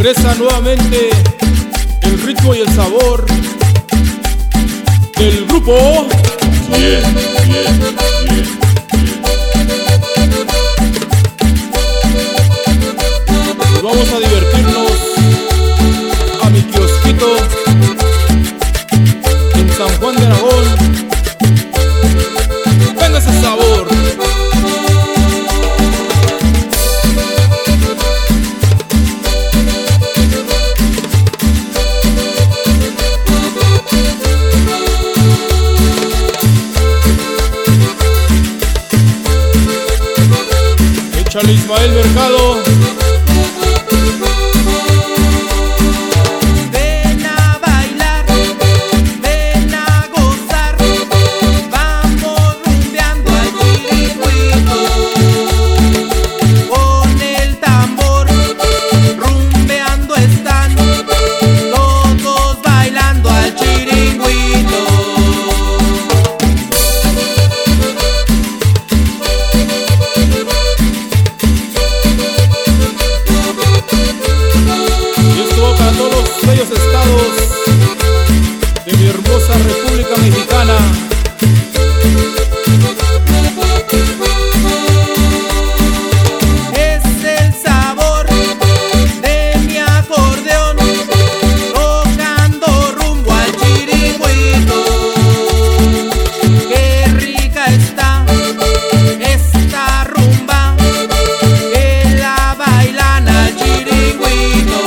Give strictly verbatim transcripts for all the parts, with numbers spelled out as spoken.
Regresa nuevamente el ritmo y el sabor del grupo. Bien, bien, bien, bien. Pues vamos a divertirnos a mi kiosquito en San Juan de Aragón. Venga ese sabor. Échale Ismael Mercado. Ven a bailar, ven a gozar, vamos rumbeando al chiringuito. Con el tambor, rumbeando están, todos bailando al chiringuito. Para todos los bellos estados de mi hermosa República Mexicana. Es el sabor de mi acordeón, tocando rumbo al chiringuito. Qué rica está esta rumba, que la bailan al chiringuito.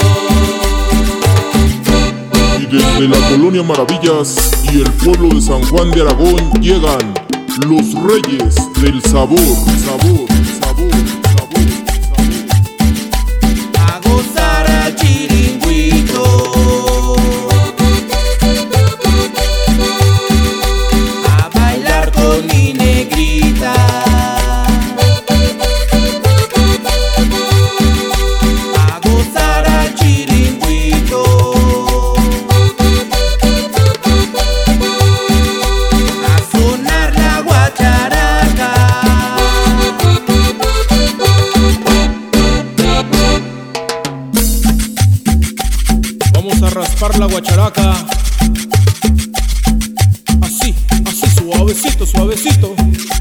Desde la Colonia Maravillas y el pueblo de San Juan de Aragón llegan los reyes del sabor, sabor, sabor, sabor, sabor. A gozar al chiringuito, a bailar con mi negrita, a gozar al chiringuito. Vamos a raspar la guacharaca. Así, así, suavecito, suavecito.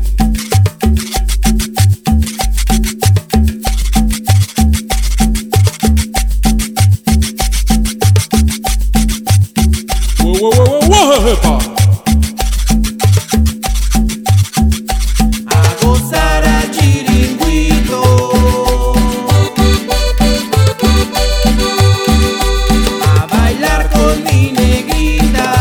Wow, wow, wow, wow, wow, jepa. A gozar al chiringuito, a bailar con mi negrita,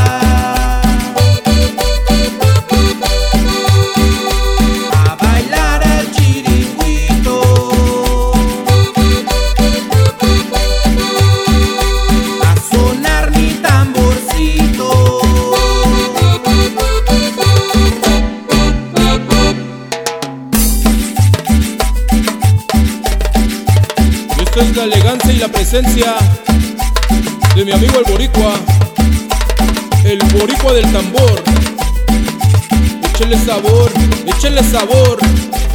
a bailar al chiringuito, a sonar mi tamborcito. Esto es la elegancia y la presencia de mi amigo el boricua, el boricua del tambor. Échale sabor, échale sabor.